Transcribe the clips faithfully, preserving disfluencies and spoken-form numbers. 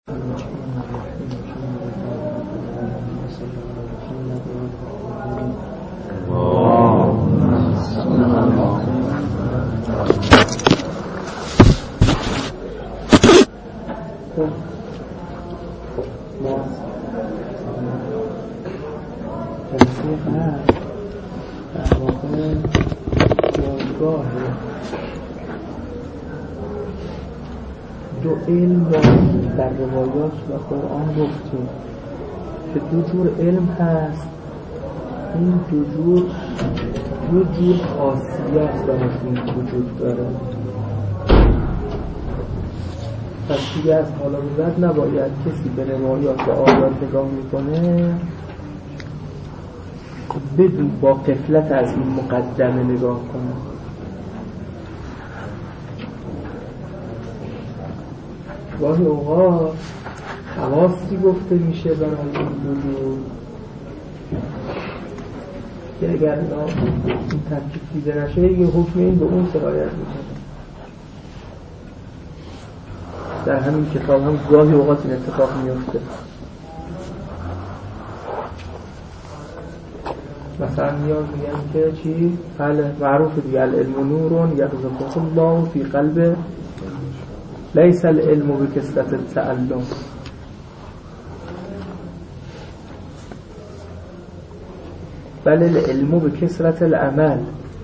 دو علم در روایات و قرآن گفتیم که دو جور علم هست. این دو جور دو جور خاصیت براشون وجود داره. پس دیگه از حالا به بعد نباید کسی به روایات و آیات نگاه میکنه بدون با غفلت از این مقدمه نگاه کنه. گاهی اوقات خواصی گفته میشه برای این دو جور که اگر این ترکیب دیده نشه یه حکم این به اون سرایت میکنه. در همین کتاب هم گاهی اوقات این اتفاق میفته. مثلا میان میگن که چی؟ بله معروف دیگه العلم نورون یقذفه الله فی قلب لیس العلم بکثرت التعلم. بل العلم بکثرت العمل.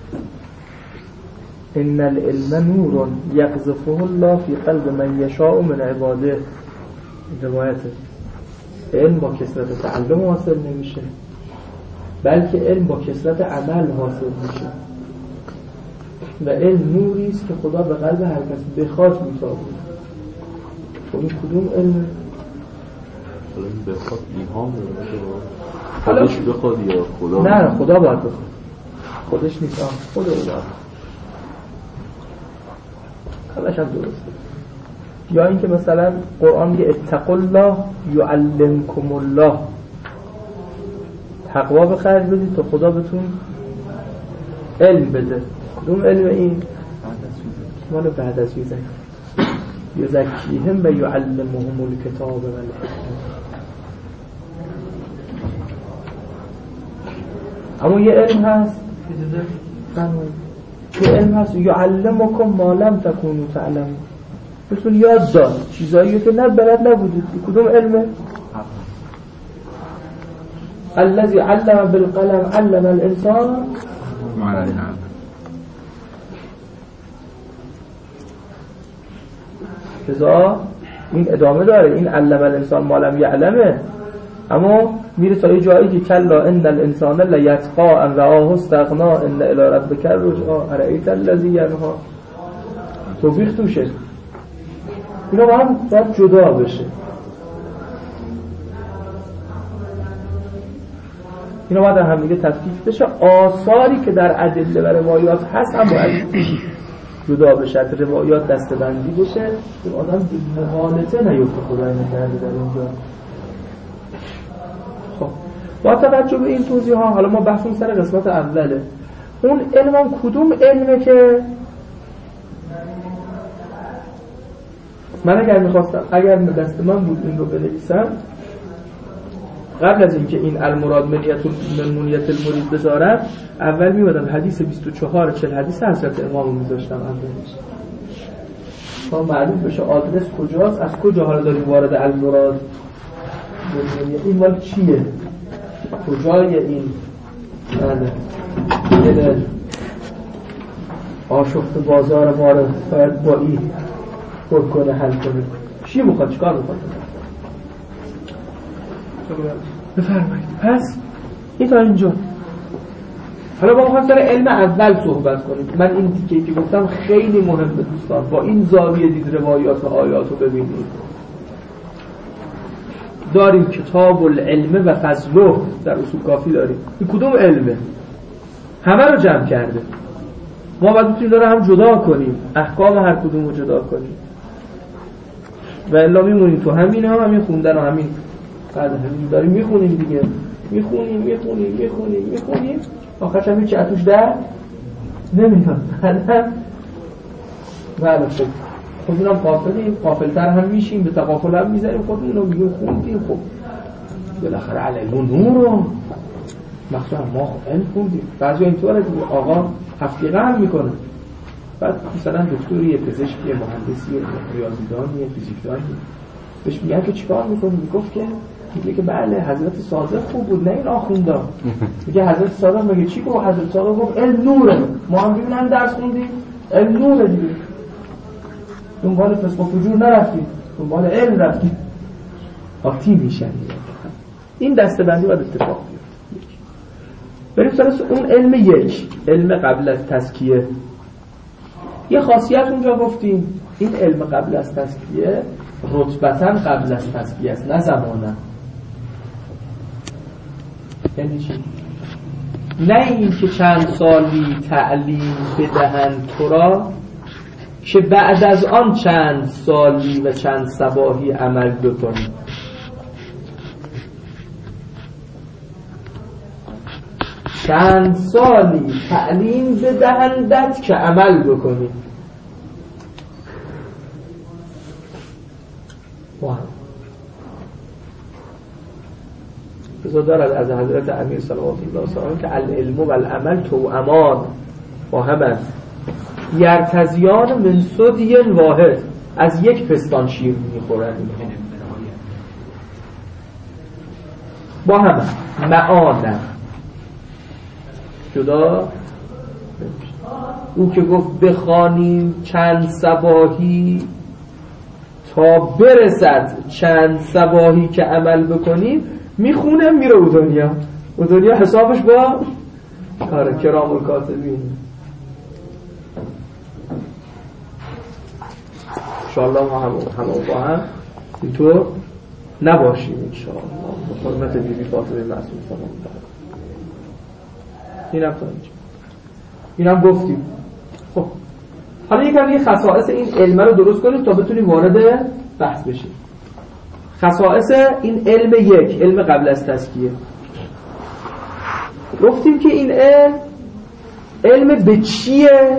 ان العلم نور یقذفه الله فی قلب من یشاء من عباده. روایته علم با کثرت تعلم حاصل نمیشه، بلکه علم با کثرت عمل حاصل میشه و علم نوری است که خدا به قلب هر کس بخواد میتابه. خب این کدوم علمه؟ حالا این بخواد ایهام خودش بخواد یا خدا؟ نه خدا باید بخواد، خودش نیست، آه خدا باید. خلاش هم درسته. یا اینکه مثلا قرآن میگه اتقوا الله یعلمکم الله، تقوا به خرج بدید تا خدا بهتون علم بده. کدوم علم این؟ مال بعد از ویزن یزکیهم و یعلمهم الکتاب و الحکمه. اما یه علم هست یه علم هست یعلمکم ما لم تکونوا تعلمون، بهتون یاد داد چیزایی که نه بلد نبودید. کدوم علمه؟ الذي علم بالقلم علم الانسان ما لم يعلم. لذا این ادامه داره، این علم الانسان ما لم یعلمه، اما میره تا یه جایی که کلا ان الانسان لیطغى ان رآه استغنى ان الی ربک الرجعى ارایت الذی ینهی. توبیخ توشه. اینا با هم باید جدا بشه. اینا باید هم دیگه تفکیک بشه. آثاری که در ادله و روایات هست هم باید جدا بشه، روایات دسته‌بندی بشه، این آدم مغالطه نیفته خدای نکرده در اینجا. خب با توجه به این توضیح ها حالا ما بحثمون سر قسمت اوله. اون علم هم کدوم علمه که من اگر میخواستم اگر دست من بود این رو بنویسم قبل از اینکه این المراد منیت منیت المرید بذارم اول میبادم حدیث بیست و چهار چهل حدیث حضرت امام رو میذاشتم اولش تا معلوم بشه آدرس کجاست، از کجا حالا داریم وارد المراد این مال چیه، کجای این بله آشفت بازار ما رو باید با این پر کنه حل کنه. چی میخواد چیکار میخواد بفرمایید. پس این تا اینجا. حالا با میخوام سر علم اول صحبت کنیم. من این تیکه‌ای که گفتم خیلی مهمه دوستان، با این زاویه دید روایات و آیات رو ببینید. داریم کتاب العلم و فضله در اصول کافی داریم. این کدوم علمه؟ همه رو جمع کرده. ما باید بتونیم داره هم جدا کنیم، احکام هر کدوم رو جدا کنیم و الا میمونیم تو همین هم همین خوندن و همین بعد همین داریم میخونیم دیگه، میخونیم میخونیم میخونیم میخونیم آخرش هم هیچی اتوش در نمیاد. بله خوب خودمونم قافلیم، قافلتر هم میشیم، به تقافل هم میزنیم، خودمون رو میگیم خوندیم. خب بالاخره علیه نور رو مخصوصا ما خب علم خوندیم. بعضی اینطوره که آقا تفقیقه هم میکنه، بعد مثلا دکتری، پزشکی، مهندسی، ریاضیدانی، فیزیکدانی بهش میگن که چیکار میکنی؟ میگفت که میگه که بله حضرت صادق خوب بود، نه این آخوندا. میگه حضرت صادق میگه چی گفت؟ حضرت صادق گفت علم نوره. ما هم ببینن درس خوندیم علم نوره دیگه، دنبال فسق و فجور نرفتیم، دنبال علم رفتیم. آتی میشن. این دسته‌بندی باید اتفاق بیفته. بریم سراغ اون علم یک، علم قبل از تزکیه. یه خاصیت اونجا گفتیم، این علم قبل از تزکیه رتبتاً قبل از تزکیه است، نه زماناً. یعنی چی؟ نه این که چند سالی تعلیم بدهند تو را که بعد از آن چند سالی و چند صباحی عمل بکنی. چند سالی تعلیم بدهندت که عمل بکنی. واه. بذار دارد از حضرت امیر صلوات الله علیه که العلم و العمل توامان با هم یرتزیان من صدی واحد، از یک پستان شیر میخورن با هم معانن جدا. او که گفت بخوانیم چند صباحی تا برسد چند صباحی که عمل بکنیم، میخونه میره او دنیا. او دنیا حسابش با آره کرام الکاتبین. انشاءالله ما هم هم با هم اینطور نباشیم انشاءالله، به حرمت بیبی فاطمه معصومه سلام الله. اینم تا اینجا اینم گفتیم. خب حالا یکم یه خصائص این علم رو درست کنیم تا بتونیم وارد بحث بشیم. خصائص این علم یک، علم قبل از تزکیه. گفتیم که این علم علم به چیه؟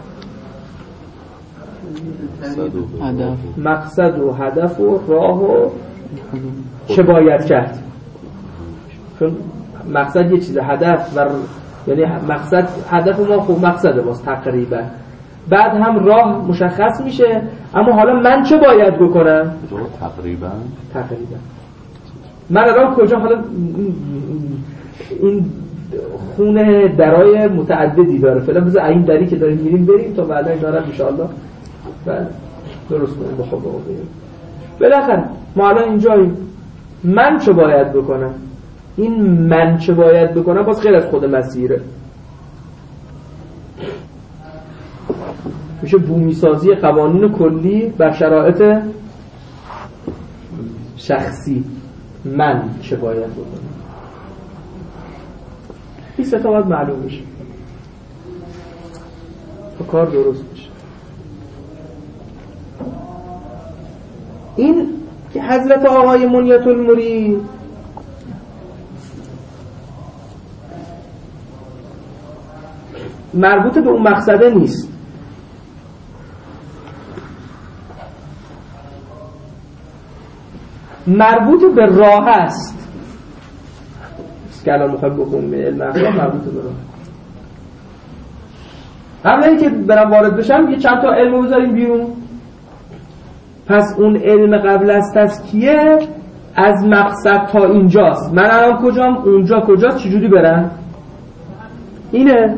هدف، مقصد و هدف و راه و چه باید کرد. چون مقصد یه چیزه، هدف و یعنی مقصد هدف ما خوب مقصده باز تقریبا، بعد هم راه مشخص میشه، اما حالا من چه باید بکنم؟ تقریبا تقریبا من الان کجا؟ حالا این خونه درای متعددی داره، فعلا بذار این دری که داریم میریم بریم تا بعدا این دارم انشاءالله بعد درست کنیم با خود رو بریم. بالاخره ما الان اینجاییم، من چه باید بکنم؟ این من چه باید بکنم باز غیر از خود مسیره، میشه بومی سازی قوانین کلی بر شرایط شخصی. من چه باید بکنم؟ این سه تا باید معلوم میشه تا کار درست میشه. این که حضرت آقای منیت المرید مربوط به اون مقصده نیست، مربوط به راه است. که الان میخوایم بکنیم علم اخلاق مربوط به راه. قبل اینکه برم وارد بشم یه چند تا علم بذاریم بیرون. پس اون علم قبل از تزکیه از مقصد تا اینجاست، من الان کجام، اونجا کجاست، چجوری برم؟ اینه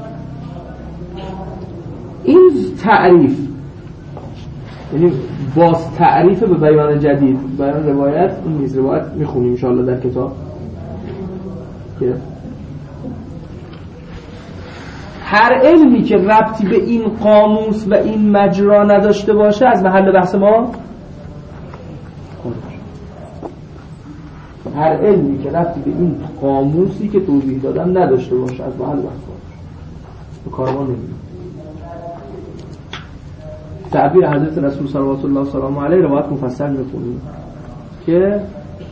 این تعریف، یعنی باز تعریف به بیان جدید، بیان روایت. این نیز روایت میخونیم انشاءالله در کتاب که هر علمی که ربطی به این قاموس و این مجرا نداشته باشه از محل بحث ما خارج. هر علمی که ربطی به این قاموسی که توضیح دادم نداشته باشه از محل بحث خارج، به کار ما نمیاد. تعبیر حضرت رسول صلوات الله سلام علیه روایت مفصل میخونیم که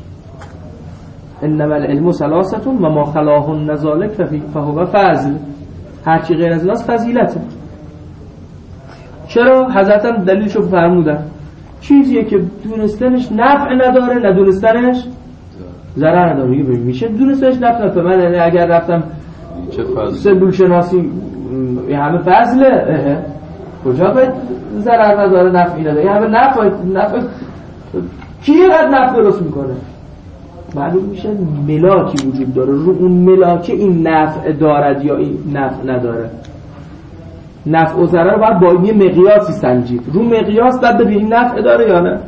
انما العلم ثلاثه و ما خلاهن ذلک فهو فضل. هرچی غیر از ایناست فضیلته. چرا؟ حضرت هم دلیلشو فرمودن چیزیه که دونستنش نفع نداره ندونستنش ضرر نداره. میگه میشه دونستنش نفع نداره. من یعنی اگر رفتم سلول شناسی همه فضله کجا باید ضرر نداره نفعی نداره همه نفع نفع کی اینقدر نفع درست میکنه؟ معلوم میشه ملاکی وجود داره رو اون ملاک این نفع دارد یا این نفع نداره. نفع و ضرر رو باید با یه مقیاسی سنجید. رو مقیاس باید ببینیم نفع داره یا نه.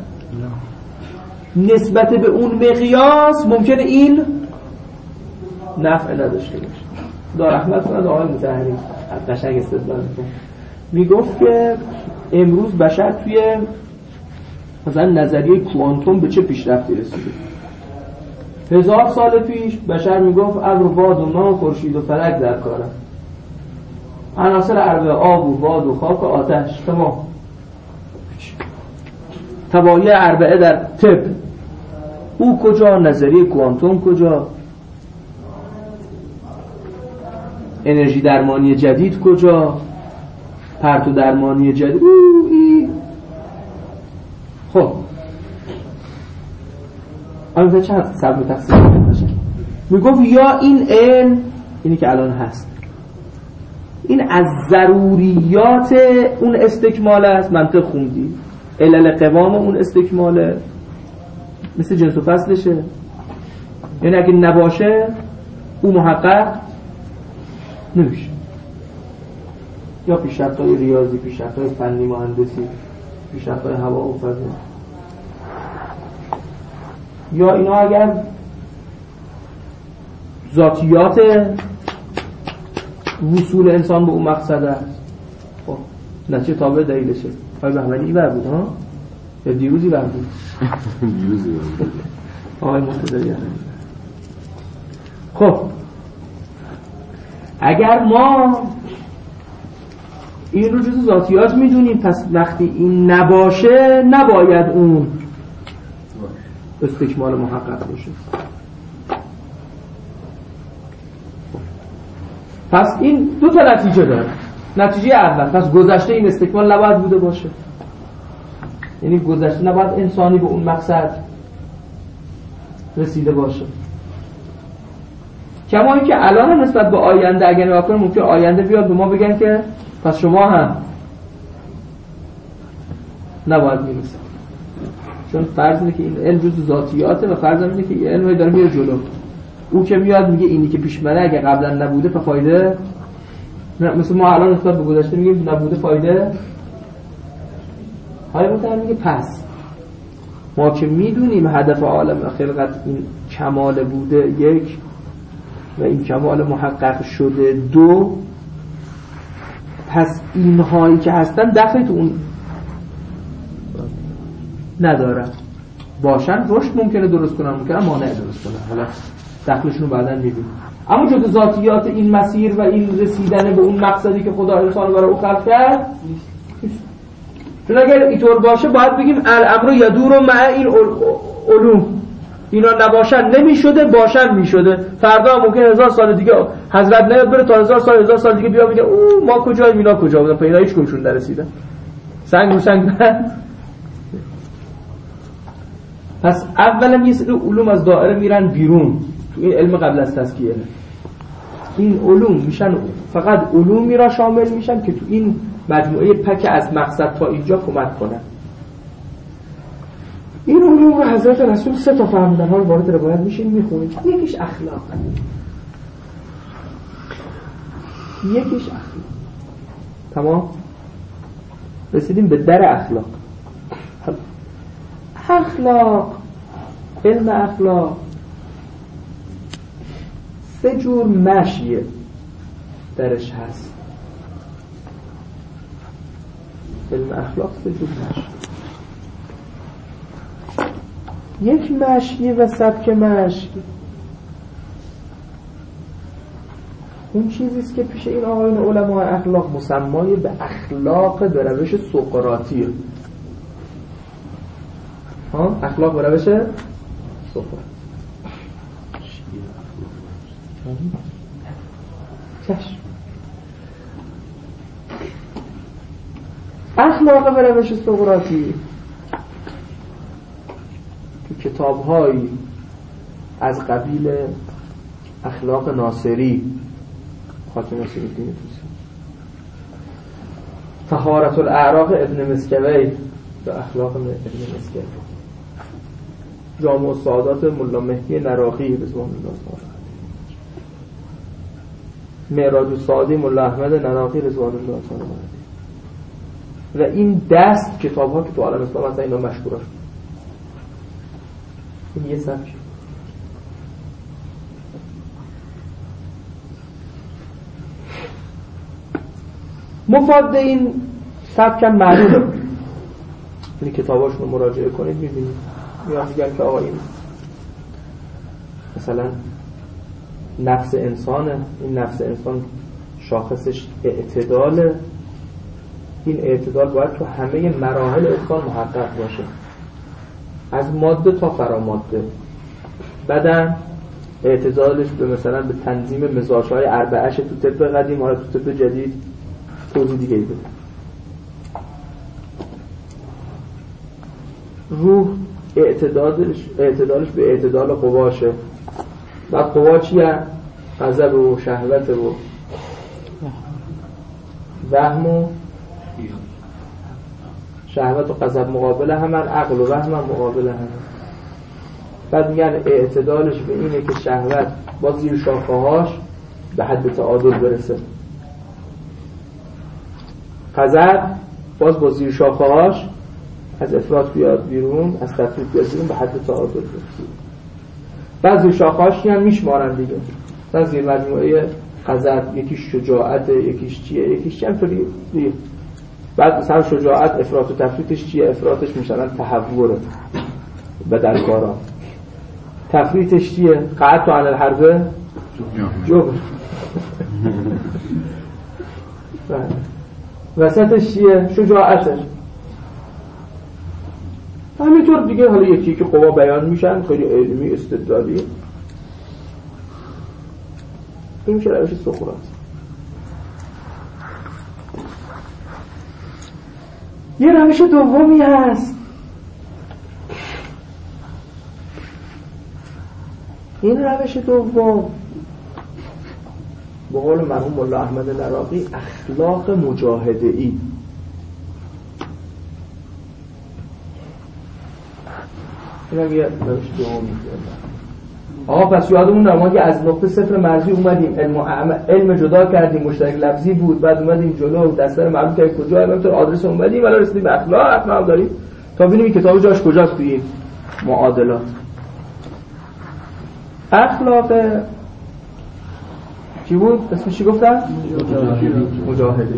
نسبت به اون مقیاس ممکنه این نفع نداشته باشه. دار احمد کنند آقای مطهری قشنگ استدلال میکنه میگفت که امروز بشر توی مثلا نظریه کوانتوم به چه پیشرفتی رسیده. هزار سال پیش بشر میگفت ابر و باد و ماه و خورشید و فلک در کاره، عناصر اربعه آب و باد و خاک و آتش تمام. طبایع اربعه در طب او کجا؟ نظریه کوانتوم کجا؟ انرژی درمانی جدید کجا؟ پرتو درمانی جدید او ای. خب البته چند سبب تقسیم باشه. میگفت یا این علم اینی که الان هست این از ضروریات اون استکمال است، منطق خوندی، علل قوام اون استکماله، مثل جنس و فصلشه، یعنی اگه نباشه او محقق نمیشه. یا پیشرفت‌های ریاضی، پیشرفت‌های فنی مهندسی، پیشرفت‌های هوا و فضا، یا اینا اگر ذاتیات وصول انسان به اون مقصد است، خب نتیجه تابع دلیلشه. آقای بهمنی این بر بود ها؟ یا دیروزی بر بود؟ دیروزی بر بود آقای مقتدری. خب اگر ما این رو جز ذاتیات میدونیم، پس وقتی این نباشه نباید اون استکمال محقق باشه. پس این دو تا نتیجه داره. نتیجه اول، پس گذشته این استکمال نباید بوده باشه، یعنی گذشته نباید انسانی به اون مقصد رسیده باشه. کما اینکه الان نسبت به آینده اگر نگاه کنیم ممکن آینده بیاد به ما بگن که پس شما هم نباید میرسید، چون فرض اینه که این علم جزء ذاتیاته و فرض اینه که این علم داره میره جلو. او که میاد میگه اینی که پیش منه اگه قبلا نبوده پس فایده نه، مثل ما الان نسبت به گذشته میگیم نبوده فایده. های مثلا میگه پس ما که میدونیم هدف عالم خلقت این کمال بوده یک و این کمال محقق شده دو، پس اینهایی که هستن دخلی تو اون ندارن. باشن رشد ممکنه درست کنن، ممکنه مانع درست کنن، حالا دخلشون رو بعداً میبینیم. اما جز ذاتیات این مسیر و این رسیدن به اون مقصدی که خدا انسان برای او خلق کرد، چون اگر اینطور باشه باید بگیم الامر یدور مع این علوم، اینا نباشن نمیشده، باشن میشده. فردا ممکن هزار سال دیگه حضرت نیاد بره تا هزار سال هزار سال دیگه بیا بگه او ما کجاییم اینا کجا بودن، پیدا هیچ کمشون نرسیدن، سنگ رو سنگ بند. پس اولا یه سری علوم از دایره میرن بیرون تو این علم قبل از تزکیه. این علوم میشن فقط علوم میرا شامل میشن که تو این مجموعه پک از مقصد تا اینجا کمک کنن. این علوم رو حضرت رسول سه تا فرمودن ها رو وارد روایت میشین میخونید. یکیش اخلاق، یکیش اخلاق. تمام رسیدیم به در اخلاق. اخلاق، علم اخلاق سه جور مشیه درش هست. علم اخلاق سه جور مشی. یک مشی و سبک مشی اون چیزیست که پیش این آقایون علماء اخلاق مسمای به اخلاق به روش سقراطیه. ها اخلاق به روش سقراطی. چشم. اخلاق و روش سقراطی تو کتاب‌هایی از قبیل اخلاق ناصری، خاتم ناصرالدین توسی، طهارت الاعراق ابن مسکوی به اخلاق ابن مسکوی، جامع السعادات ملا مهدی نراقی رضوان الله تعالی، معراج السعادی ملا احمد نراقی رضوان الله تعالی، و این دست کتاب ها که تو عالم اسلام اصلا اینا مشهور هست. این یه سبک. مفاد این سبک هم معلومه، این کتاباشون رو مراجعه کنید میبینید میان میگن که آقا این مثلا نفس انسانه، این نفس انسان شاخصش اعتداله، این اعتدال باید تو همه مراحل انسان محقق باشه، از ماده تا فراماده. بدن اعتدالش به مثلا به تنظیم مزاج‌های اربعه‌اش تو طب قدیم، حالا تو طب جدید توضیح دیگه ای بده. روح اعتدالش اعتدالش به اعتدال قواشه. و قوا چیه؟ غضب و شهوت و وهم و شهوت و غضب مقابل همن، عقل و وهم هم مقابل همن. بعد میگن اعتدالش به اینه که شهوت با زیر شاخه‌هاش به حد تعادل برسه، غضب باز با زیر شاخه‌هاش از افراط بیاد بیرون، از تفریط بیاد بیرون، به حد تعادل برسه. بعضی شاخه‌هاش هم میشمارن دیگه، مثلا زیر مجموعه غضب یکیش شجاعت، یکیش چیه، یکیش چیه همطوری دیگه. بعد مثلا شجاعت افراط و تفریطش چیه؟ افراطش مثلا تهوره بدلکارا، تفریطش چیه؟ قعدت عن الحربه جبر، وسطش چیه؟ شجاعتش. همینطور دیگه. حالا یکی که قوا بیان میشن خیلی علمی استدلالی. این میشه روش سقراط. یه روش دومی هست، این روش دوم به قول مرحوم ملا احمد نراقی اخلاق مجاهده ای. اینم یه روش دومی. آقا پس یادمون نماد که از نقطه صفر مرزی اومدیم، علم و علم جدا کردیم، مشترک لفظی بود، بعد اومدیم جلو دستور معلوم کردیم کجا، همینطور آدرس اومدیم، ولی رسیدیم به اخلاق. اخلاق داریم تا ببینیم کتاب جاش کجاست توی این معادلات. اخلاق چی بود؟ اسمش چی گفتن؟ مجاهده.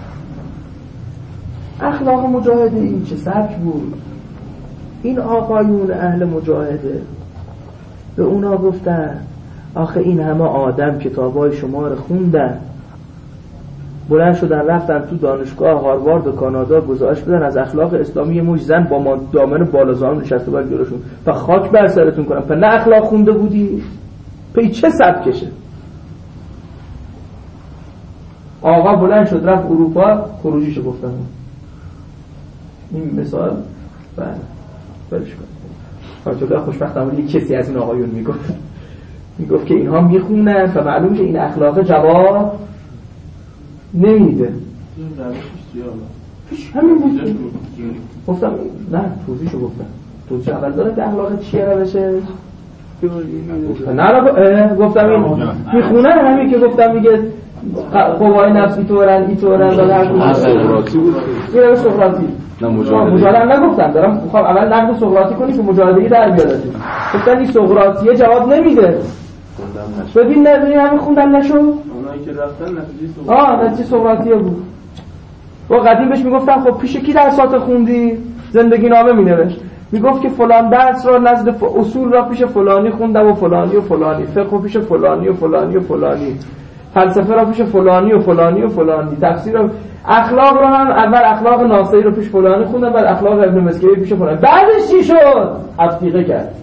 اخلاق مجاهده این چه سبک بود؟ این آقایون اهل مجاهده به اونا گفتن آخه این همه آدم کتابای شما رو خوندن، بلند شدن رفتن تو دانشگاه هاروارد و کانادا گزارش بدن از اخلاق اسلامی موج زن با ما دامن بالازان نشسته باید جلوشون، و خاک بر سرتون کنم پس نه اخلاق خونده بودی؟ پی چه سبکشه؟ آقا بلند شد رفت اروپا، خروجیشو گفتن. این مثال بله برش کن. آجولا خوشبختانه یک کسی از این آقایون میگفت میگفت که اینها میخونن و معلوم که این اخلاق جواب نمیده. همین بود. گفتم نه توضیحشو گفتم. توضیح اول داره که اخلاق چیه روشه؟ نه گفتم این میخونن همین که گفتم میگه قوای نفس ایطورن ایطورن و هر سقراطی بود. این سقراطی نه مجاهده نگفتم، دارم میخوام اول نقد سقراطی کنی که مجاهدگی در بیاد. گفتن این سقراطیه جواب نمیده. ببین نه ببین همین خوندن نشو. اونایی که رفتن نتیجه سقراطی آه نتیجه سقراطیه بود. با قدیم بهش میگفتن خب پیش کی درسات خوندی؟ زندگی نامه مینوشت. میگفت که فلان درس را نزد ف... اصول را پیش فلانی خوندم و فلانی و فلانی، فقه پیش فلانی و فلانی و فلانی، فلسفه را پیش فلانی و فلانی و فلانی، تفسیر را، اخلاق رو هم اول اخلاق ناصری رو پیش فلانی خوندم، بعد اخلاق ابن مسکوی پیش فلانی. بعدش چی شد؟ افقیه کرد.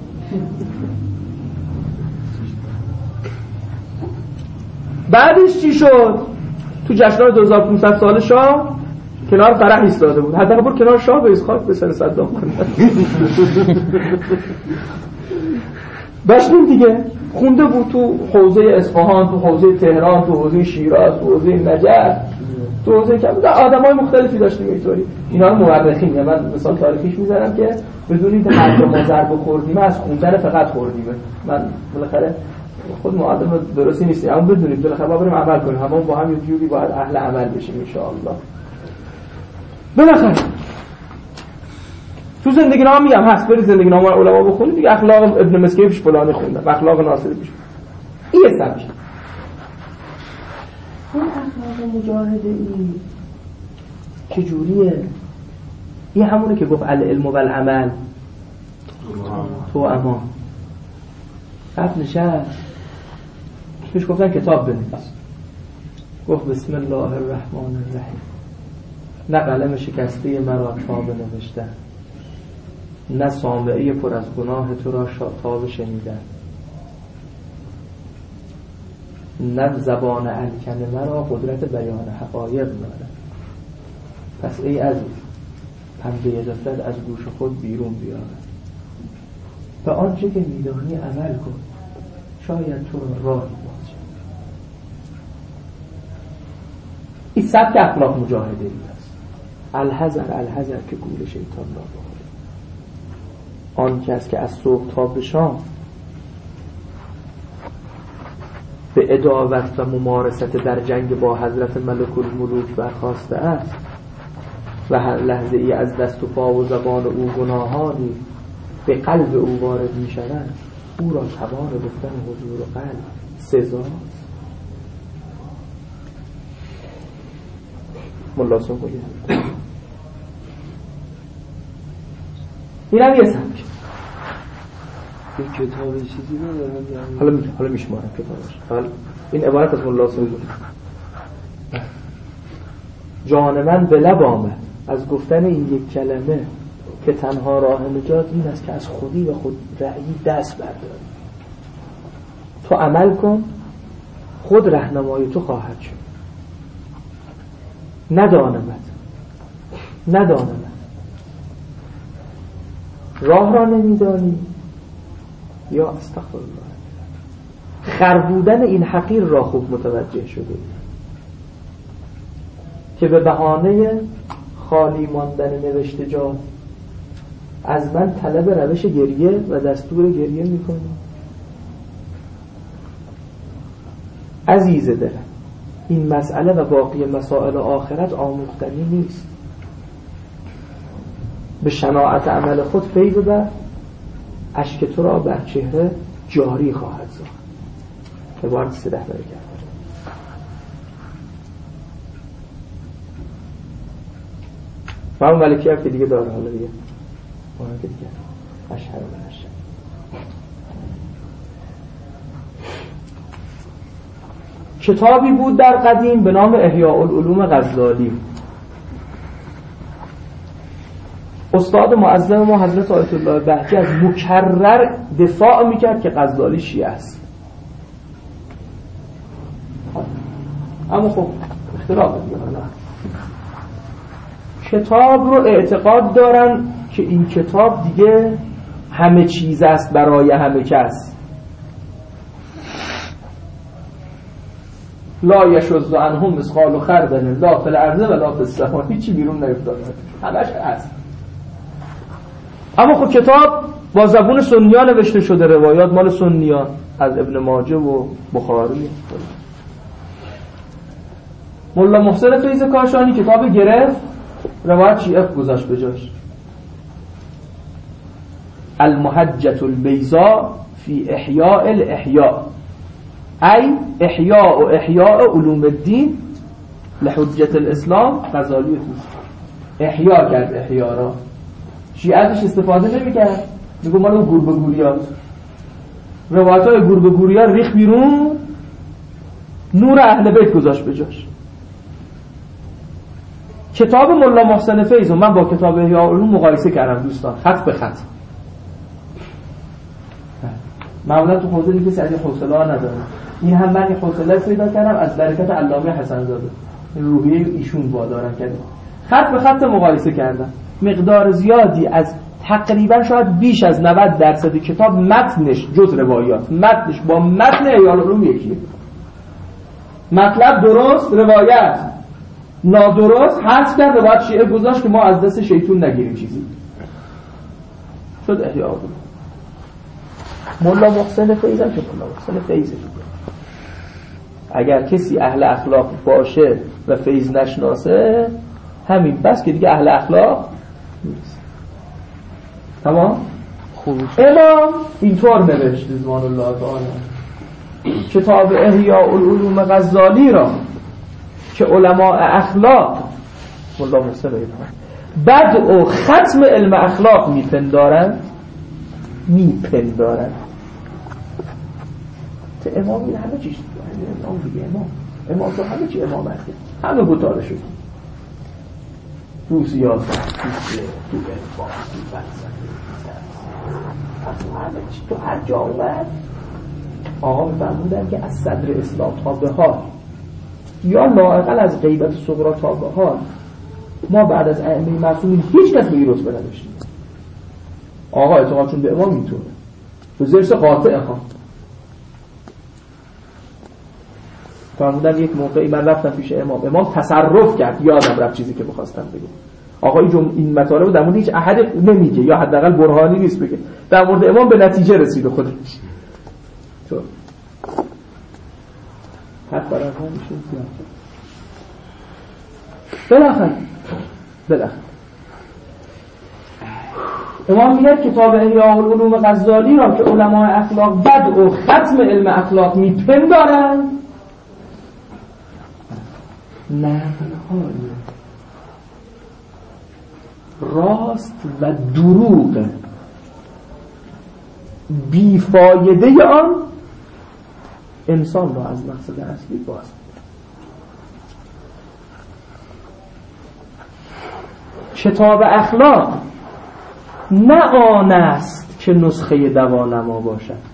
بعدش چی شد؟ تو جشنواره دو هزار و پانصد سال شاه کنار فرح ایستاده بود. حتی برو کنار شاه بایست خاک به سر صدام کنه. داشتیم دیگه خونده بود تو حوزه اصفهان، تو حوزه تهران، تو حوزه شیراز، تو حوزه نجف، تو حوزه که آدمای مختلفی داشتیم اینطوری. اینا رو مورخین، من مثال تاریخیش میذارم که بدونید هر جا ما ضربه خوردیم از خوندن فقط خوردیم. من بالاخره خود معلم درستی نیست، اما بدونید بالاخره با بریم عمل کنیم، همون با هم یه جوری باید اهل عمل بشیم ان شاء الله. بالاخره تو زندگی نامه میگم هست، برید زندگی نامه علما بخونید دیگه. اخلاق ابن مسکی پیش فلانی خوندم، اخلاق ناصری پیش این یه سبک. اون اخلاق مجاهده ای چجوریه؟ این همونه که گفت العلم و العمل تو اما قبل نشست پیش گفتن کتاب بنویس، گفت بسم الله الرحمن الرحیم، نه قلم شکسته مرا تا بنوشتن، نه سامعه پر از گناه تو را شاتاب شنیدن، نه زبان الکن مرا قدرت بیان حقایق دارد. پس ای عزیز پنبه غفلت از گوش خود بیرون بیارد، به آنچه که میدانی عمل کن، شاید تو را راهی باشه. این سبک اخلاق مجاهده ای است. الحذر الحذر که گول شیطان را بخوره. آن کس که از صبح تا به شام به عداوت و ممارست در جنگ با حضرت ملک الملوک برخاسته است و هر لحظه ای از دست و پا و زبان او گناهانی به قلب او وارد می شود، او را توان گفتن حضور قلب سزاست. ملا صبحی این هم یه سبک. این کتاب چیزی ندارم حالا می حالا میشمارم کتابش. حالا این عبارت از ملا صبحی: جان من به لب آمد از گفتن این یک کلمه که تنها راه نجات این است که از خودی و خود رأیی دست برداری. تو عمل کن، خود رهنمای تو خواهد شد. ندانمت ندانمت راه را نمیدانی یا استغفر الله. خر بودن این حقیر را خوب متوجه شده که به بهانه خالی ماندن نوشته جات از من طلب روش گریه و دستور گریه میکنی. عزیز دلم، این مسئله و باقی مسائل آخرت آموختنی نیست. به شناعت عمل خود پی ببر، اشک تو را بر چهره جاری خواهد ساخت. عبارت سده برگرد. من ملکی هم که دیگه داره، حالا دیگه اونم که دیگه اشهر و نشهر. کتابی بود در قدیم به نام احیاء العلوم غزالی. استاد معظم ما حضرت آیت الله بهجتی از مکرر دفاع میکرد که غزالی شیعه است. اما خب اختلاف دیگه نه. کتاب رو اعتقاد دارن که این کتاب دیگه همه چیز است برای همه کس. لا یشذ عنهم مثقال خردل لا فی الارض ولا فی السماء، هیچی بیرون نیفتاده، همش هست. اما خب کتاب با زبون سنیان نوشته شده، روایات مال سنیان از ابن ماجه و بخاری. مولا محسن فیض کاشانی کتاب گرفت، روایت شیعه گذاشت بجاش. المحجة البیضاء فی احیاء الاحیاء، ای احیاء و احیاء علوم الدین لحجة الاسلام غزالی توست. احیاء کرد احیاء را، شیعه ازش استفاده نمی کرد، میگو مال اون گور به گوریات، روایت های گور به گوریات ریخ بیرون، نور اهل بیت گذاشت بجاش. کتاب مولا محسن فیض و من با کتاب احیاء علوم مقایسه کردم دوستان، خط به خط. معمولا تو حوزه دیگه سری حوصله ها نداره، این هم من حوصله پیدا کردم از برکت علامه حسن زاده، روحیه ایشون وادارم کرد. خط به خط مقایسه کردن، مقدار زیادی از تقریبا شاید بیش از نود درصد کتاب متنش جز روایات، متنش با متن احیاء العلوم یکیه. مطلب درست، روایت نادرست، حذف کرد و بعد شیعه گذاشت که ما از دست شیطون نگیریم چیزی. شد احیاء العلوم. مولا محسن فیض هم که مولا محسن فیض دیگه. اگر کسی اهل اخلاق باشه و فیض نشناسه همین بس که دیگه اهل اخلاق نیست. تمام؟ امام اینطور نوشت رضوان الله تعالی کتاب احیاء العلوم غزالی را که علماء اخلاق مولا محسن فیض بعد و ختم علم اخلاق میپندارند میپندارند تو امام این همه چیز امام دیگه امام امام تو همه چی امام هستی همه بطاره شد تو سیاست تو سیاست تو انفاق تو فلسفه همه چی تو هر جا اومد آقا میفرمودن که از صدر اسلام تا به حال یا لااقل از غیبت صغرا تا به حال ما بعد از ائمه معصومین هیچ کس به این رتبه نداشتیم. آقا اعتقادشون به امام اینطوره تو زرس قاطع خواه فرمودن یک موقعی من رفتم پیش امام امام تصرف کرد یادم رفت چیزی که بخواستم بگم آقا این, جم... این مطالب رو در مورد هیچ احد نمیگه یا حداقل برهانی نیست بگه در مورد امام به نتیجه رسید خودش تو حد برای هم میشه بالاخره بالاخره امام میگه کتاب احیاء العلوم غزالی را که علماء اخلاق بد و ختم علم اخلاق میپندارند نقل‌های راست و دروغ بیفایده آن انسان را از مقصد اصلی باز کتاب اخلاق نه آن است که نسخه دوانما باشد.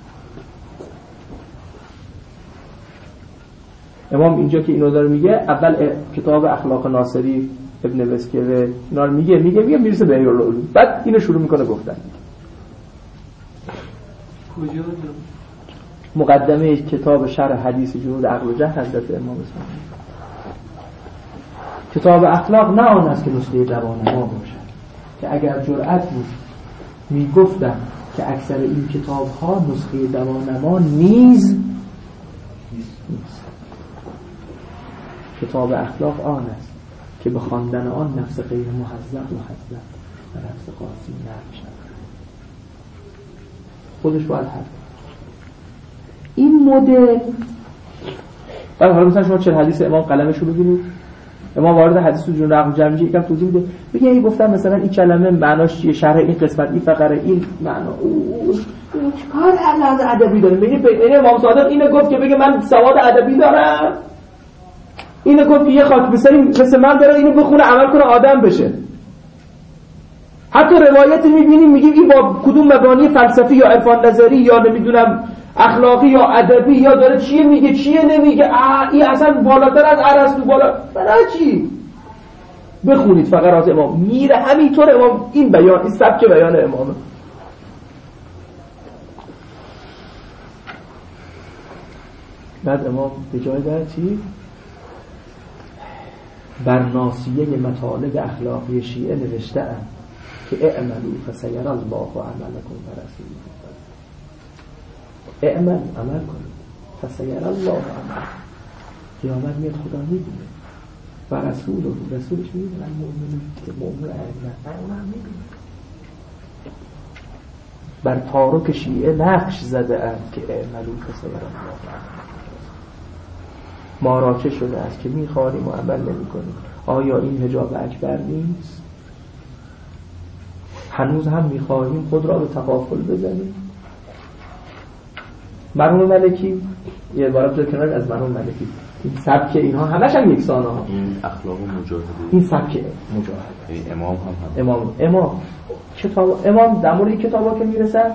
امام اینجا که اینو داره میگه اول کتاب اخلاق ناصری ابن وسکوه اینا رو میگه میگه میگه میرسه به احیاء العلوم بعد اینو شروع میکنه گفتن. کجا مقدمه کتاب شرح حدیث جنود عقل و جهل حضرت امام اسلامی کتاب اخلاق نه آن است که نسخه دوانما باشد که اگر جرأت بود میگفتم که اکثر این کتاب ها نسخه دوانما نیز نیست. کتاب اخلاق آن است که به خواندن آن نفس غیر محذب و حذب و نفس قاسی نرم شود. خودش باید حد این مدل بعد حالا مثلا شما چه حدیث امام قلمش رو ببینید امام وارد حدیث جون عقل جمع میشه یکم توضیح میده میگه این گفتم مثلا این کلمه معناش چیه شرح این قسمت این فقره این معنا چیکار علاوه ادبی داره میگه ببین امام صادق اینو گفت که بگه من سواد ادبی دارم اینو گفت که یه خاک بسری مثل من داره اینو بخونه عمل کنه آدم بشه. حتی روایت میبینیم میگیم این با کدوم مبانی فلسفی یا عرفان نظری یا نمیدونم اخلاقی یا ادبی یا داره چیه میگه چیه نمیگه این اصلا بالاتر از ارسطو بالا برای چی بخونید فقرات امام میره همینطور امام این بیان این سبک بیان امامه. بعد امام به جای در چی بر ناصیه مطالب اخلاقی شیعه نوشته ام که اعملوا فسیر الله عملکم و رسوله اعمل عمل کنید فسیر الله عمل قیامت میاد خدا میبینه و رسول رسولش میبینه مؤمنی که مؤمن اعمل میبینه. بر تارک شیعه نقش زده ام که اعملوا فسیر الله عمل ما را چه شده است که میخواریم و عمل نمی کنیم. آیا این حجاب اکبر نیست؟ هنوز هم میخواهیم خود را به تغافل بزنیم. مرحوم ملکی یه بار بذار کنار از مرحوم ملکی این سبک اینها همش هم یکسانه ها این اخلاق مجاهده این سبک مجاهده امام هم هم امام امام کتاب امام در مورد این کتابا که میرسن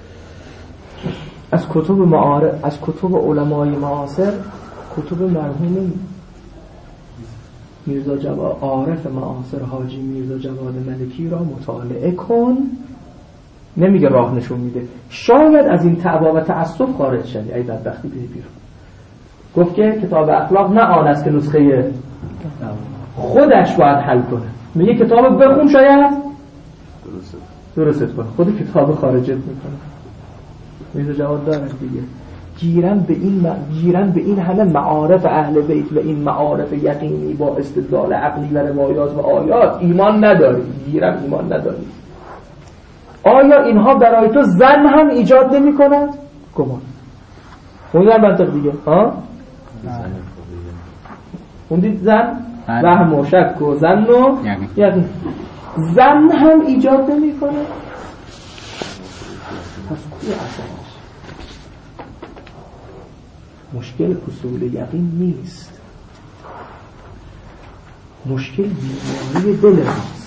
از کتب معارف از کتب علمای معاصر کتب مرحوم میرزا جواد عارف معاصر حاجی میرزا جواد ملکی را مطالعه کن. نمیگه راه نشون میده. شاید از این تعبا و تعصب خارج شدی ای بدبختی بیای بیرون. گفت که کتاب اخلاق نه آن است که نسخه خودش باید حل کنه. میگه کتاب بخون شاید درست کنه. خود کتاب خارجت میکنه. میرزا جواد داره دیگه. گیرن به این م... گیرن به این همه معارف اهل بیت و این معارف یقینی با استدلال عقلی و روایات و آیات ایمان نداری. گیرن ایمان نداری. آیا اینها برای تو زن هم ایجاد نمی کند؟ گمان. خوندن منطق دیگه ها؟ خوندید زن؟ وهم و شک و زن و یقین. زن هم ایجاد نمی کند؟ پس کوی اصلاش مشکل حصول یقین نیست. مشکل بیماری دل ماست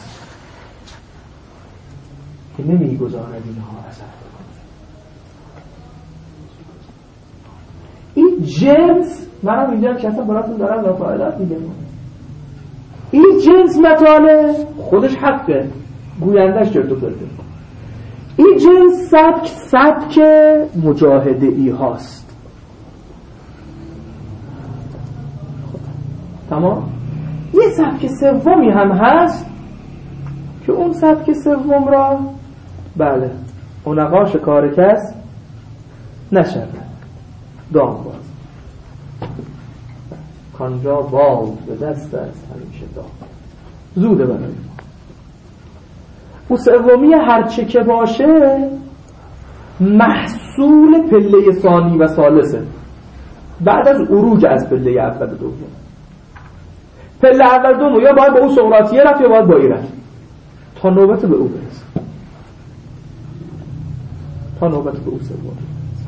که نمیگذارد اینها اثر بکنه. این جنس منم اینجا که اصلا براتون دارم رفاعدات میگم این جنس مطالعه خودش حقه گویندش چرت و پرته. این جنس سبک سبک مجاهده ای هاست. تمام. یه سبک سومی هم هست که اون سبک سوم را بله اونقا شکار کس نشد دام باز کانجا باز به دست است همیشه دام زوده برای اون سومی هرچه که باشه محصول پله ثانی و ثالثه بعد از عروج از پله اول دوم. پله اول دوم یا باید با اون سقراطیه رفت یا باید با این رفت تا نوبت به او برسه. تا نوبت به او سوم.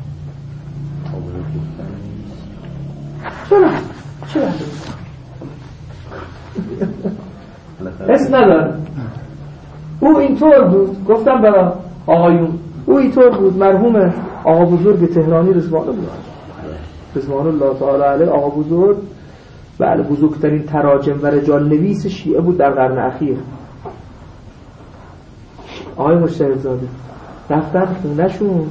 چرا؟ چرا؟ اسم نداره. او اینطور بود گفتم برای آقایون او اینطور بود. مرحوم آقا بزرگ تهرانی رضوان الله رضوان الله تعالی علیه آقا بزرگ بله بزرگترین تراجم و رجال نویس شیعه بود در قرن اخیر. آقای مشترک زاده رفتن خونهشون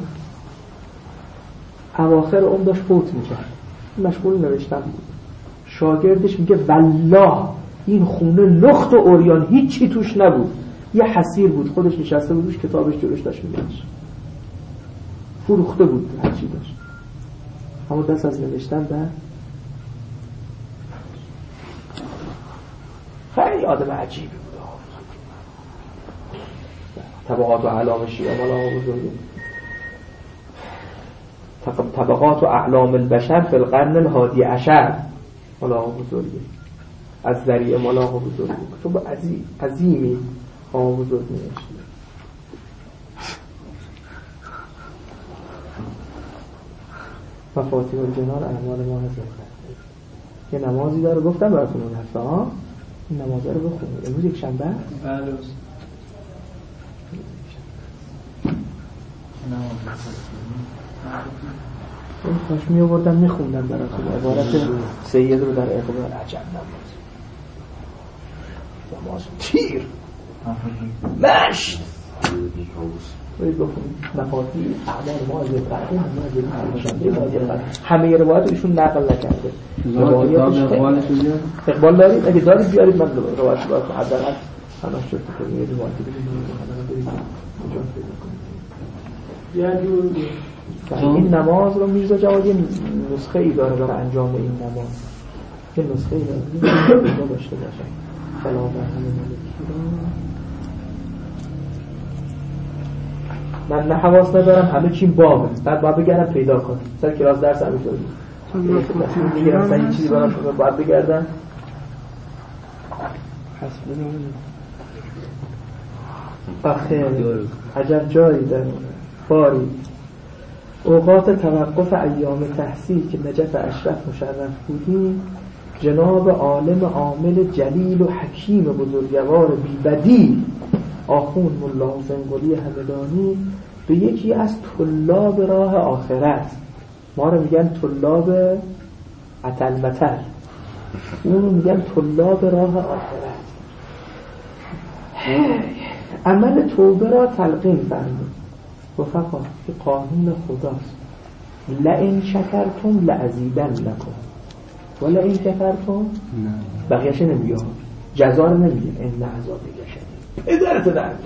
اواخر اون داشت فوت میکرد مشغول نوشتن بود. شاگردش میگه والله این خونه لخت و اوریان هیچی توش نبود. یه حسیر بود خودش نشسته بود روش کتابش جلوش داشت میگنش فروخته بود هرچی داشت اما دست از نوشتن در خیلی آدم عجیبی بود. طبقات و اعلام شیعه مال آقا بزرگی طبقات و اعلام البشر فی القرن الحادی عشر مال آقا بزرگی از ذریعه مال آقا بزرگی کتب عظیم عظیمی آقا بزرگ نوشته. مفاتیح الجنان اعمال ما حضرت یه نمازی داره گفتم براتون اون هفته ها این نمازه رو بخونید امروز یک شنبه بله این کاش می آوردم می خوندم براتون عبارت سید رو در اقبال عجب نماز نماز تیر مشت باید بخونید مفاتیح اعمال ما از قرده همه روایت ایشون نقل نکرده. اقبال دارید؟ اگه دارید بیارید من روایت رو حداقل همش شد کنید یه روایت بگید این نماز رو میرزا جواد یه نسخه ای داره برای انجام این نماز. یه نسخه ای داره اینجا داشته باشم سلام بر همه ملکی را من نه حواس ندارم همه چیم بابه بعد باید بگردم پیدا کنم سر کلاس درس همه شدیم میگیرم سر این چیزی برام شده باید بگردم آخه عجب جایی داریم باری اوقات توقف ایام تحصیل که نجف اشرف مشرف بودیم جناب عالم عامل جلیل و حکیم بزرگوار بی‌بدیل آخوند ملا حسین قلی همدانی به یکی از طلاب راه آخرت ما رو میگن طلاب عتل متل اون رو میگن طلاب راه آخرت. عمل توبه را تلقین فرمود. رفقا که قانون خداست. لئن شکرتم لأزیدنکم و لئن کفرتم بقیه‌اش نمیگه، جزا رو نمیگه، ان عذابی لشدید، پدرت در میاره.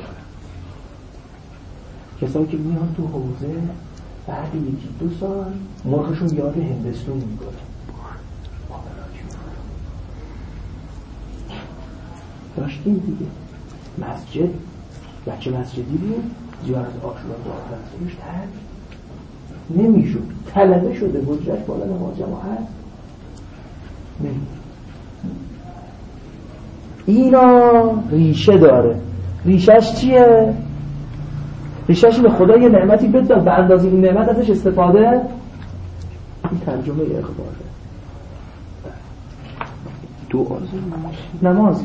کسایی که میان تو حوزه بعد یکی دو سال مرغشون یاد هندستون میکنه. داشتیم دیگه مسجد، بچه مسجدی بود زیارت آشورا با آخرتش ترک نمیشد، طلبه شده حجرش بالا نماز جماعت نمیشد. اینا ریشه داره. ریشهش چیه؟ ریشهش اینه خدا یه نعمتی بداد به اندازه این نعمت ازش استفاده. این ترجمه اخباره دعا نمازیه.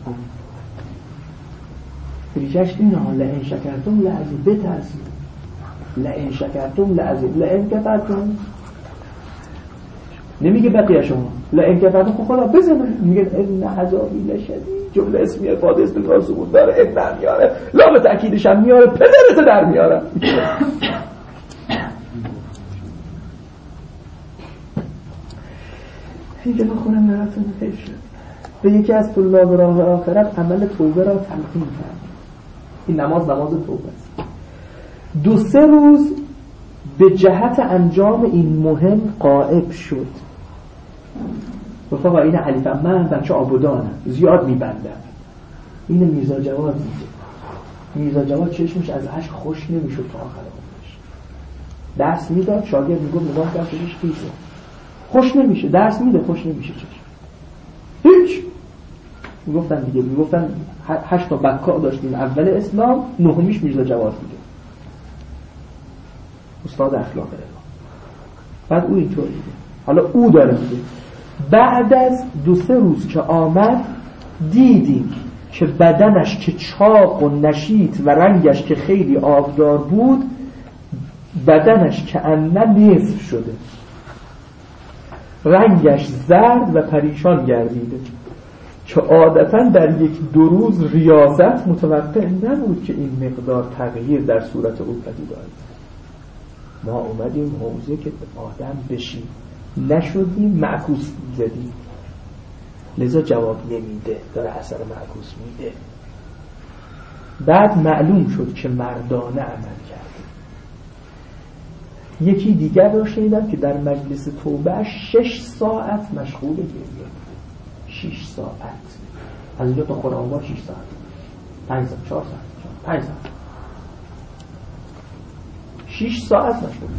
ریشهش اینه لئن شکرتم لعزیز، بترسید لئن شکرتم لعزیز، لئن کفرتم نمیگه بقیه شما لئن کفرتم خب خدا بزنه، میگه ان عذابی لشدید. جمله اسمی افاده استقرار ثبوت داره، ان میاره، لام تأکیدش هم میاره، پدرت در میاره. اینجا بخونم براتون حیف شد. به یکی از طلاب راه آخرت عمل توبه را تلقین کرد. این نماز نماز توبه است. دو سه روز به جهت انجام این مهم غائب شد. رفقا این علی من بچه آبودانم زیاد میبندم. این میرزا جواد میگه، میرزا جواد چشمش از عشق خوش نمیشد تا آخر عمرش. درس میداد شاگرد میگفت نگاه کرد چشمش خیزه، خوش نمیشه. درس میده خوش نمیشه چشم هیچ. میگفتن دیگه میگفتن هشت تا بکا داشتیم اول اسلام، نهمیش میرزا جواد میگه استاد اخلاق الهی. بعد او اینطور میگه، حالا او داره میگه بعد از دو سه روز که آمد دیدیم که بدنش که چاق و نشیط و رنگش که خیلی آبدار بود، بدنش که انه نصف شده، رنگش زرد و پریشان گردیده، که عادتا در یک دو روز ریاضت متوقع نبود که این مقدار تغییر در صورت او پدید آید. ما اومدیم حوزه که آدم بشیم، نشدیم معکوس زدیم، لذا جواب نمیده، داره اثر معکوس میده. بعد معلوم شد که مردانه عمل کرده. یکی دیگر رو شنیدم که در مجلس توبه شش ساعت مشغول گریه، شش ساعت از اینجا تا خرم‌آباد شش ساعت، پنج ساعت، چهار ساعت، پنج ساعت، شش ساعت مشغول.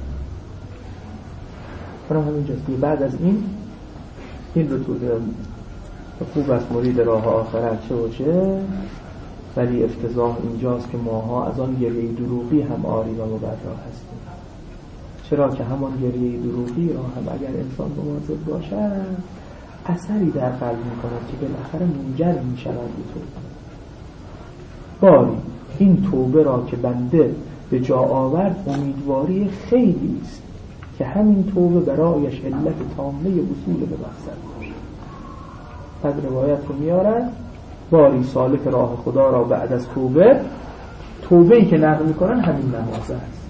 فرام همینجاست. بعد از این این رو توده خوب است مرید راه آخرت چه و چه، ولی افتضاح اینجاست که ماها از آن گریه دروغی هم عاری و مبرا هستیم. چرا که همان گریه دروغی را هم اگر انسان مواظب باشد اثری در قلب می‌کند که بالاخره منجر می‌شود به توبه. باری این توبه را که بنده به جا آورد امیدواری خیلی است که همین توبه برایش علت تامه وصول به مقصد باشد. بعد روایت رو میارن باری سالک راه خدا را بعد از توبه، توبه‌ای که نقل میکنن همین نماز است.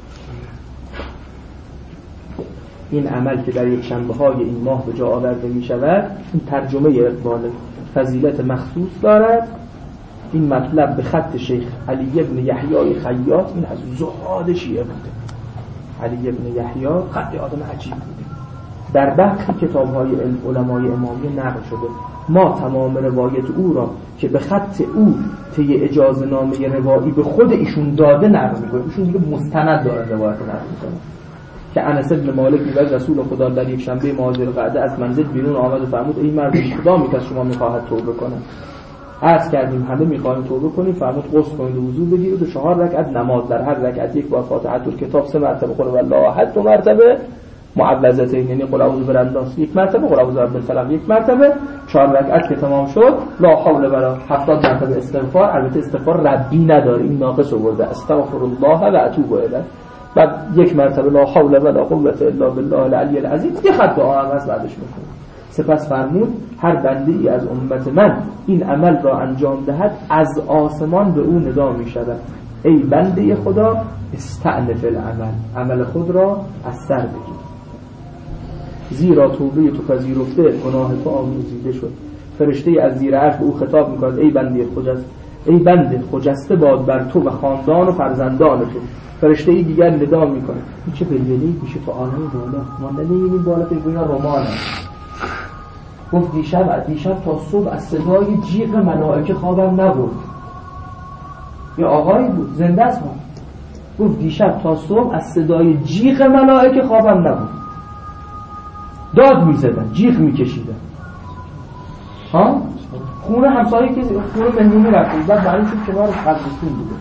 این عمل که در یک شنبه های این ماه به جا آورده می شود، این ترجمه اقبال فضیلت مخصوص دارد. این مطلب به خط شیخ علی ابن یحیی خیاط، این از زهاد شیعه بوده. علی ابن یحیی خط آدم عجیب بوده. در برخی کتاب‌های علمای امامی نقل شده. ما تمام روایت او را که به خط او طی اجازه نامه روایی به خود ایشون داده نقل می‌کنیم. ایشون دیگه مستند داره روایت نقل می‌کنه که انس بن مالک میگه رسول خدا در یک شنبه ماه ذوالقعده از منزل بیرون آمد و فرمود ای مرد خدا میگه شما می‌خواهد توبه کنه. عرض کردیم همه می‌خوایم توبه کنیم. فرمود غسل کنید و وضو بگیرید و چهار رکعت نماز، در هر رکعت یک بار فاتحه الکتاب سه مرتبه قل والله احد دو مرتبه، معوذتین یعنی قل اعوذ برب‌الناس یک مرتبه، قل اعوذ برب الفلق یک مرتبه، چهار رکعت که تمام شد لا حول ولا هفتاد مرتبه استغفار. البته استغفار ربی نداره، این ناقص آورده استغفر الله و اتوب الیه. بعد یک مرتبه لا حول ولا قوة الا بالله العلی العظیم، یه خط دعا هم از بعدش میکنه. سپس فرمود هر بنده ای از امت من این عمل را انجام دهد از آسمان به او ندا می شود ای بنده خدا استأنف العمل، عمل خود را از سر بگیر، زیرا توبه تو پذیرفته، گناه تو آمرزیده شد. فرشته از زیر عرش به او خطاب می‌کند ای بنده خجسته، ای بنده خجسته باد بر تو و خاندان و فرزندان تو. فرشته ای دیگر ندا می‌کند این چه بلبلی میشه تو عالم بالا، ما نمی‌بینیم بالا که اینا رمانه. گفت دیشب دیشب تا صبح از صدای جیغ ملائکه خوابم نبرد. یه آقایی بود زنده است. گفت دیشب تا صبح از صدای جیغ ملائکه خوابم نبرد. داد می‌زدن، جیغ می‌کشیدن. ها؟ خونه همسایه که خونه مهمونی رفت بعد معلوم شد کنار قبرستون بوده.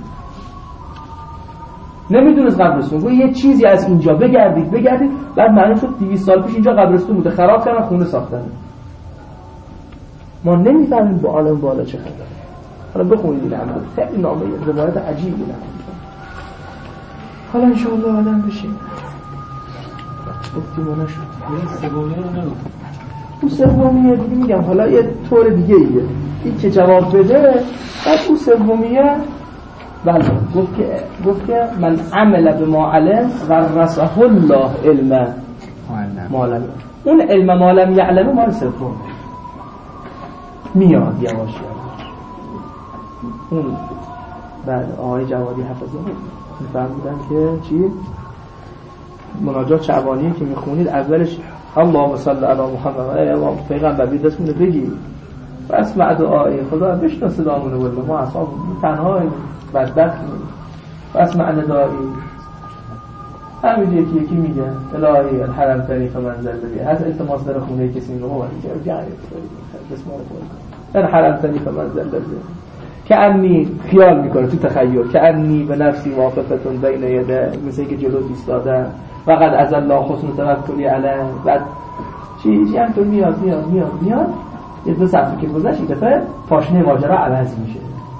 نمیدونست قبرستون. گفت یه چیزی از اینجا بگردید بگردید بعد معلوم شد دویست سال پیش اینجا قبرستون بوده، خراب کردن خونه ساختن. ما نمی‌فهمیم با عالم بالا چه خبره. حالا بخونید این عمل خیلی نامه روایت عجیبی نمیشه. حالا ان شاء الله آدم بشیم. گفتیم و نشد. سومیه رو نگو. اون سومیه دیگه میگم حالا یه طور دیگه ایه. این که جواب بده بعد اون سومیه بله گفت که گفت که من عمل به ما علم ورثه الله علم ما علم. اون علم ما علم یعلم مال سوم میاد یواش یواش. اون بعد آقای جوادی حفظه میفهمیدن که چی مناجات شعبانیه که میخونید اولش اللهم صل علی محمد ای امام پیغمبر بی دست مونه بگی و اسمع دعای خدا بشنو صدامونه والله ما اصحاب تنها بدبخت و اسمع ندایی همین یکی یکی میگه الهی الحرم طریق منزل بی هست التماس در خونه کسی رو ما اینجا جای بسم الله در حرم طریق منزل بی که انی خیال میکنه تو تخیل که انی به نفسی واقفتون بین یده مثل اینکه جلو ایستاده وقد از الله حسن توکلی علیه بعد چی چی هم تو میاد میاد میاد میاد یه دو صفحه که گذشت این دفعه پاشنه ماجرا عوض میشه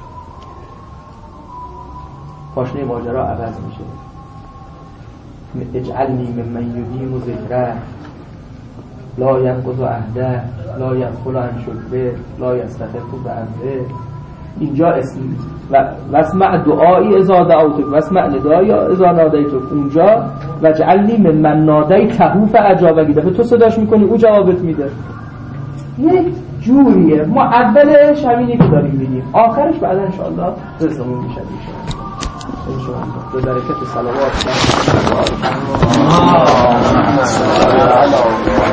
پاشنه ماجرا عوض میشه اجعلنی ممن یدیم ذکره لا ینقض عهده لا یدخل عن شبه لا یستخف بأمره. اینجا اسم و واسمع دعایی اذا دعوتک واسمع ندایی اذا نادیتک. اونجا وجعلنی من من نادیته فاجابک دفعه تو صداش میکنی او جوابت میده. یک جوریه ما اولش همینی که داریم میگیم آخرش بعدا ان شاء الله رسمون میشه ان شاء الله به برکت صلوات